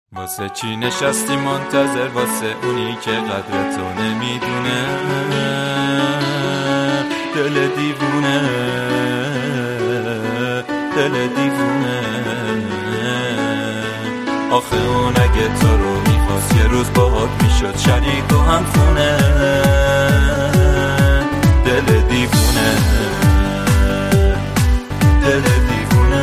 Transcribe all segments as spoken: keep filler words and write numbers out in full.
واسه چی نشستی منتظر، واسه اونی که قدر تو نمیدونه، دل دیوونه، دل دیوونه. آخه اون اگه تو رو میخواست یه روز باهات میشد شریک و هم خونه، دل دیوونه، دل دیوونه.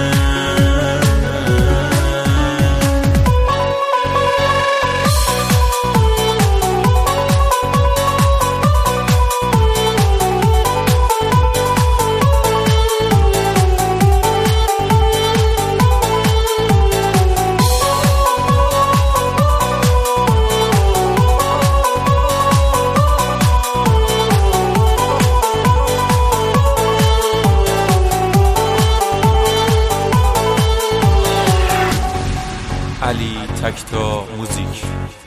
علی تکتا موزیک.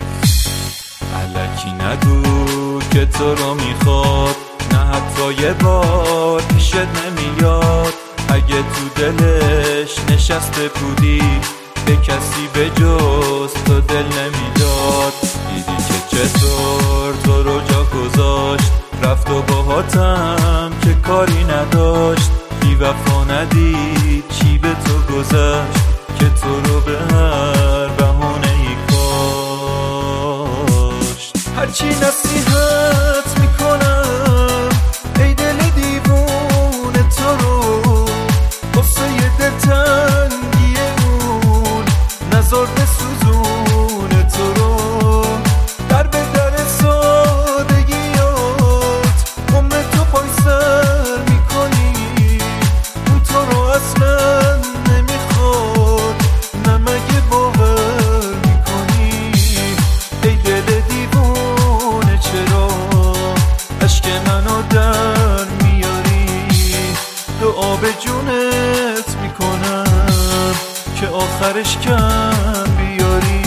الکی نگو که تو رو میخواد، نه حتی یه بار پیشت نمیاد. اگه تو دلش نشسته بودی به کسی به جز تو دل نمیداد. دیدی که چطور تو رو جا گذاشت، رفت و باهاتم که کاری نداشت. بی وفا ندید چی به تو گذشت که تو رو به هر بهونه ای کاشت. هرچی نصیحت میکنم ای دل دیوونه تو رو، قصه ی دلتنگی اون نزارده سوزونه تو رو. در به در سادگیات قم تو پای سر میکنی، اون تو رو اصلا نمیخواد، نمگه باور میکنی. ای دل دیوونه چرا عشق منو در میاری، دعا به جونت میکنم که آخرش کم بیاری.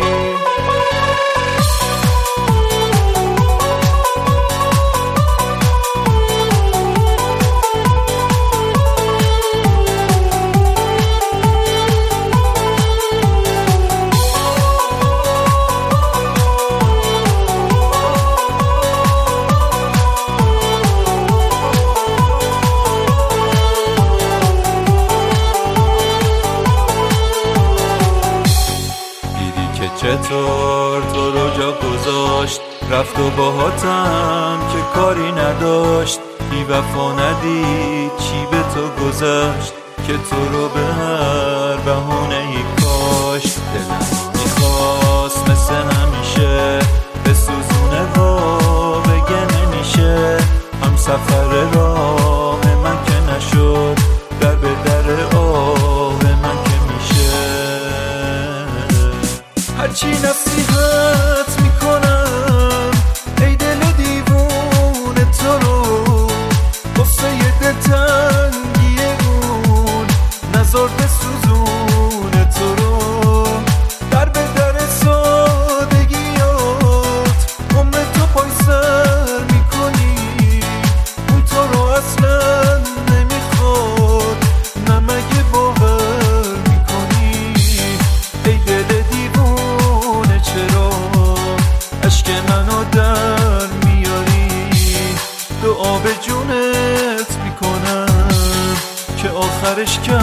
چطور تو رو جا گذاشت، رفت و باهاتم که کاری نداشت. بی وفا ندید چی به تو گذشت که تو رو به هر بهونه ای کاشت. دلم میخواست مثل همیشه به سوزونه ها بگه نمیشه، هم سفر راه من که نشد، در به در آه من که میشه. هرچی نصیحت میکنم ای دل دیوونه تو رو، قصه ی دلتنگی اون نزارده سوزونه تو رو. در به در سادگیات قم تو پای سر میکنی، اون تو رو اصلا نمیخواد، نمگه باور میکنی. ای دل دیوونه چرا عشق منو در میاری، دعا به جونت میکنم که آخرش کم